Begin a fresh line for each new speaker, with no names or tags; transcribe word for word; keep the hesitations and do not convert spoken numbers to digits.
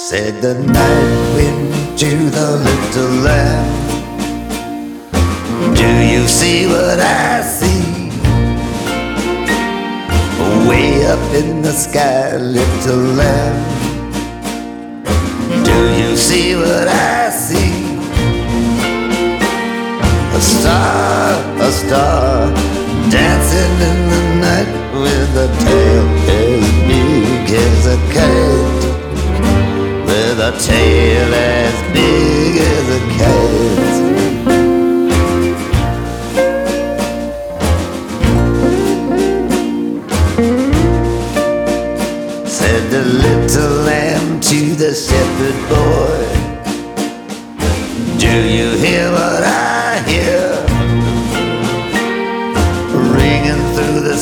Said the night wind to the little lamb, do you see what I see? Way up in the sky, little lamb, do you see what I see? A star, a star, dancing in the night with a tail as big as a kite, with a tail as big as a kite. Said the little lamb to the shepherd boy,